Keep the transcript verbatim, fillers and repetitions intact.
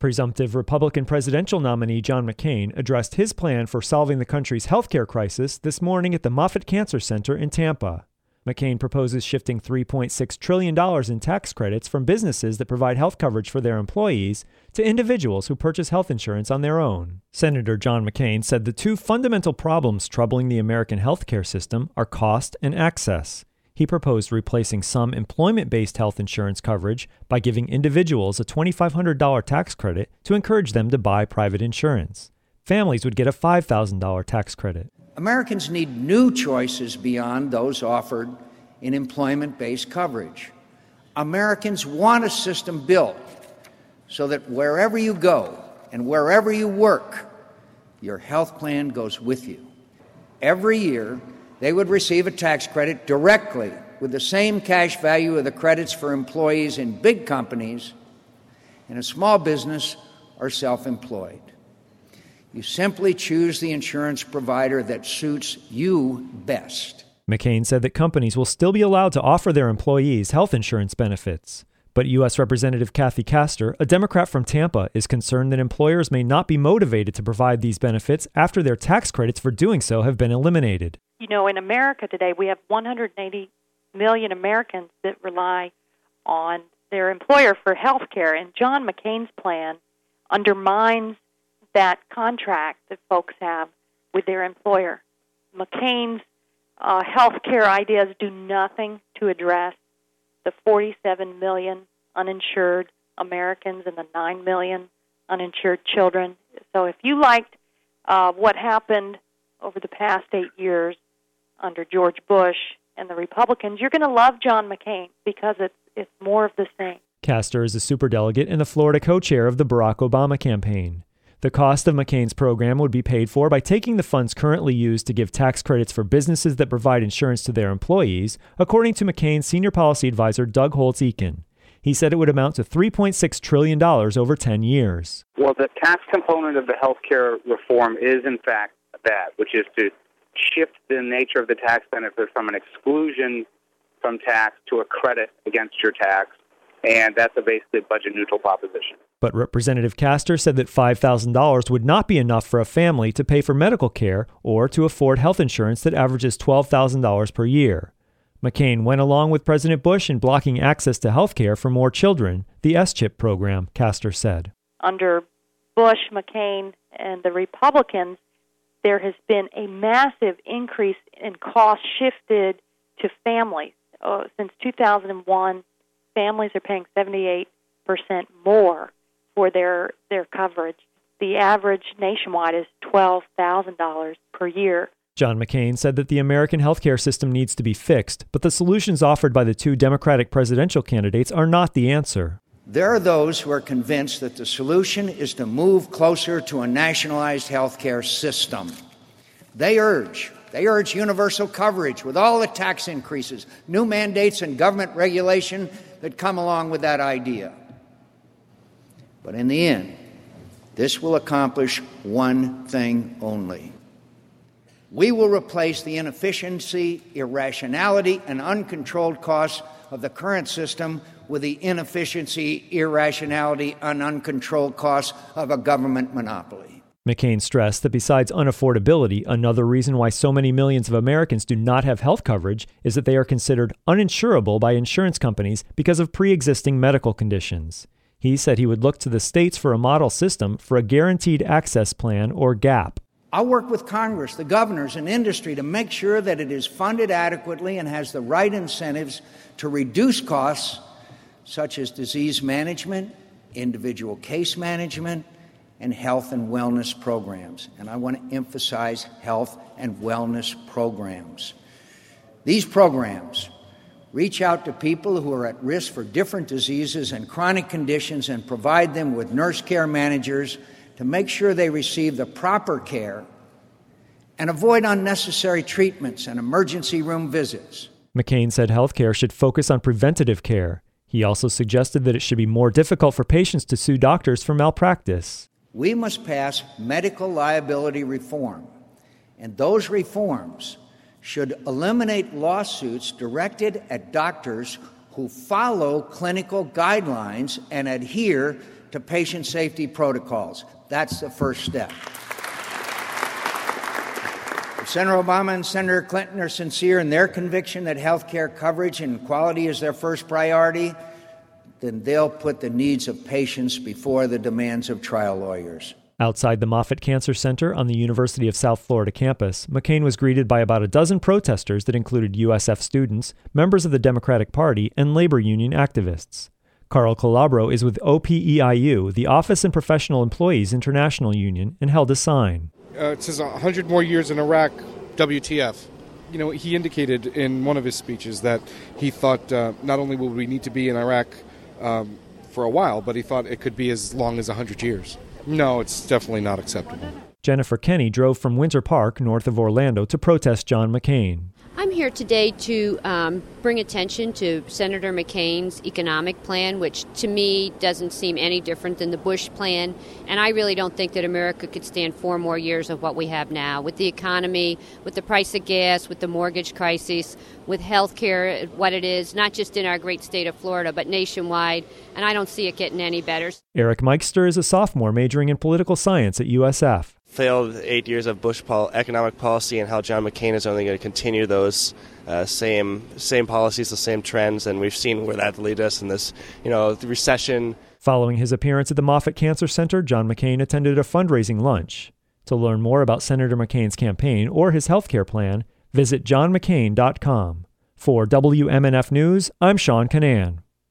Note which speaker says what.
Speaker 1: Presumptive Republican presidential nominee John McCain addressed his plan for solving the country's healthcare crisis this morning at the Moffitt Cancer Center in Tampa. McCain proposes shifting three point six trillion dollars in tax credits from businesses that provide health coverage for their employees to individuals who purchase health insurance on their own. Senator John McCain said the two fundamental problems troubling the American healthcare system are cost and access. He proposed replacing some employment-based health insurance coverage by giving individuals a two thousand five hundred dollars tax credit to encourage them to buy private insurance. Families would get a five thousand dollars tax credit.
Speaker 2: Americans need new choices beyond those offered in employment-based coverage. Americans want a system built so that wherever you go and wherever you work, your health plan goes with you. Every year, they would receive a tax credit directly with the same cash value of the credits for employees in big companies, in a small business, or self-employed. You simply choose the insurance provider that suits you best.
Speaker 1: McCain said that companies will still be allowed to offer their employees health insurance benefits. But U S Representative Kathy Castor, a Democrat from Tampa, is concerned that employers may not be motivated to provide these benefits after their tax credits for doing so have been eliminated.
Speaker 3: You know, in America today, we have one hundred eighty million Americans that rely on their employer for health care, and John McCain's plan undermines that contract that folks have with their employer. McCain's uh, health care ideas do nothing to address the forty-seven million uninsured Americans and the nine million uninsured children. So if you liked uh, what happened over the past eight years under George Bush and the Republicans, you're going to love John McCain because it's it's more of the same.
Speaker 1: Castor is a superdelegate and the Florida co-chair of the Barack Obama campaign. The cost of McCain's program would be paid for by taking the funds currently used to give tax credits for businesses that provide insurance to their employees, according to McCain's senior policy advisor Doug Holtz-Eakin. He said it would amount to three point six trillion dollars over ten years.
Speaker 4: Well, the tax component of the health care reform is, in fact, that, which is to shift the nature of the tax benefit from an exclusion from tax to a credit against your tax, and that's a basically budget-neutral proposition.
Speaker 1: But Representative Castor said that five thousand dollars would not be enough for a family to pay for medical care or to afford health insurance that averages twelve thousand dollars per year. McCain went along with President Bush in blocking access to health care for more children, the S CHIP program, Castor said.
Speaker 3: Under Bush, McCain, and the Republicans, there has been a massive increase in costs shifted to families. Uh, since two thousand one, families are paying seventy-eight percent more for their, their coverage. The average nationwide is twelve thousand dollars per year.
Speaker 1: John McCain said that the American healthcare system needs to be fixed, but the solutions offered by the two Democratic presidential candidates are not the answer.
Speaker 2: There are those who are convinced that the solution is to move closer to a nationalized healthcare system. They urge, they urge universal coverage with all the tax increases, new mandates, and government regulation that come along with that idea. But in the end, this will accomplish one thing only. We will replace the inefficiency, irrationality, and uncontrolled costs of the current system with the inefficiency, irrationality, and uncontrolled costs of a government monopoly.
Speaker 1: McCain stressed that besides unaffordability, another reason why so many millions of Americans do not have health coverage is that they are considered uninsurable by insurance companies because of pre-existing medical conditions. He said he would look to the states for a model system for a guaranteed access plan, or GAP.
Speaker 2: I'll work with Congress, the governors, and industry to make sure that it is funded adequately and has the right incentives to reduce costs such as disease management, individual case management, and health and wellness programs. And I want to emphasize health and wellness programs. These programs reach out to people who are at risk for different diseases and chronic conditions and provide them with nurse care managers to make sure they receive the proper care and avoid unnecessary treatments and emergency room visits.
Speaker 1: McCain said health care should focus on preventative care. He also suggested that it should be more difficult for patients to sue doctors for malpractice.
Speaker 2: We must pass medical liability reform, and those reforms should eliminate lawsuits directed at doctors who follow clinical guidelines and adhere to patient safety protocols. That's the first step. If Senator Obama and Senator Clinton are sincere in their conviction that health care coverage and quality is their first priority, then they'll put the needs of patients before the demands of trial lawyers.
Speaker 1: Outside the Moffitt Cancer Center on the University of South Florida campus, McCain was greeted by about a dozen protesters that included U S F students, members of the Democratic Party, and labor union activists. Carl Calabro is with O P E I U, the Office and Professional Employees International Union, and held a sign.
Speaker 5: Uh, it says one hundred more years in Iraq, W T F. You know, he indicated in one of his speeches that he thought uh, not only would we need to be in Iraq um, for a while, but he thought it could be as long as one hundred years. No, it's definitely not acceptable.
Speaker 1: Jennifer Kenny drove from Winter Park, north of Orlando, to protest John McCain.
Speaker 6: I'm here today to um, bring attention to Senator McCain's economic plan, which to me doesn't seem any different than the Bush plan. And I really don't think that America could stand four more years of what we have now. With the economy, with the price of gas, with the mortgage crisis, with health care, what it is, not just in our great state of Florida, but nationwide. And I don't see it getting any better.
Speaker 1: Eric Meister is a sophomore majoring in political science at U S F.
Speaker 7: Failed eight years of Bush pol- economic policy and how John McCain is only going to continue those uh, same same policies, the same trends, and we've seen where that lead us in this, you know, the recession.
Speaker 1: Following his appearance at the Moffitt Cancer Center, John McCain attended a fundraising lunch. To learn more about Senator McCain's campaign or his health care plan, visit john mccain dot com. For W M N F News, I'm Sean Canan.